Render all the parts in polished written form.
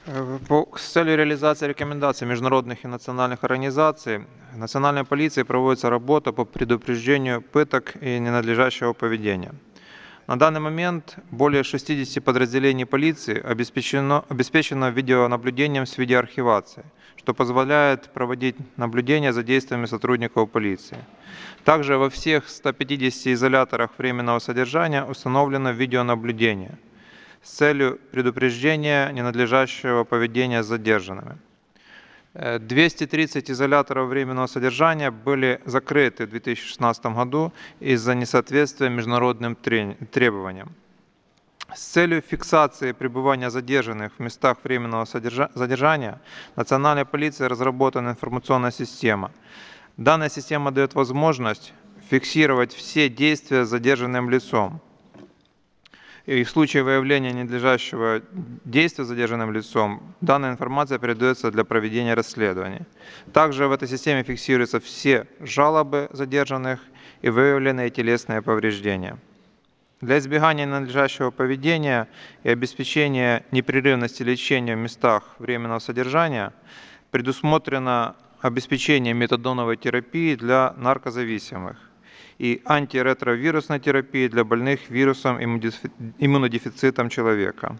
С целью реализации рекомендаций международных и национальных организаций Национальной полицией проводится работа по предупреждению пыток и ненадлежащего поведения. На данный момент более 60 подразделений полиции обеспечено видеонаблюдением с видеоархивацией, что позволяет проводить наблюдения за действиями сотрудников полиции. Также во всех 150 изоляторах временного содержания установлено видеонаблюдение с целью предупреждения ненадлежащего поведения с задержанными. 230 изоляторов временного содержания были закрыты в 2016 году из-за несоответствия международным требованиям. С целью фиксации пребывания задержанных в местах временного задержания Национальной полицией разработана информационная система. Данная система дает возможность фиксировать все действия с задержанным лицом. И в случае выявления ненадлежащего действия задержанным лицом, данная информация передается для проведения расследований. Также в этой системе фиксируются все жалобы задержанных и выявленные телесные повреждения. Для избегания ненадлежащего поведения и обеспечения непрерывности лечения в местах временного содержания предусмотрено обеспечение метадоновой терапии для наркозависимых и антиретровирусной терапии для больных вирусом иммунодефицитом человека.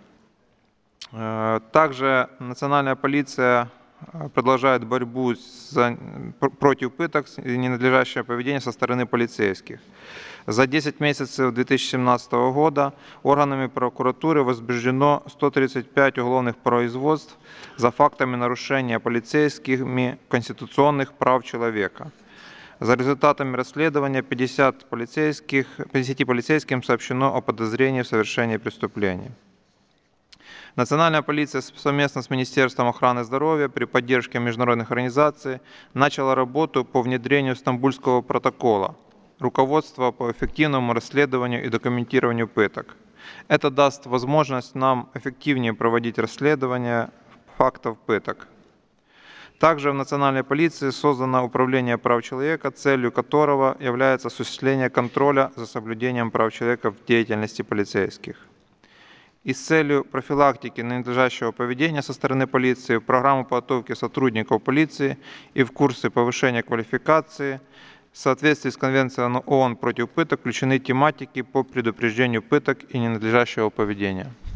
Также Национальная полиция продолжает борьбу против пыток и ненадлежащего поведения со стороны полицейских. За 10 месяцев 2017 года органами прокуратуры возбуждено 135 уголовных производств за фактами нарушения полицейскими конституционных прав человека. За результатами расследования 50 полицейским сообщено о подозрении в совершении преступлений. Национальная полиция совместно с Министерством охраны здоровья при поддержке международных организаций начала работу по внедрению Стамбульского протокола, руководство по эффективному расследованию и документированию пыток. Это даст возможность нам эффективнее проводить расследование фактов пыток. Также в Национальной полиции создано Управление прав человека, целью которого является осуществление контроля за соблюдением прав человека в деятельности полицейских. И с целью профилактики ненадлежащего поведения со стороны полиции в программу подготовки сотрудников полиции и в курсы повышения квалификации в соответствии с Конвенцией ООН против пыток включены тематики по предупреждению пыток и ненадлежащего поведения.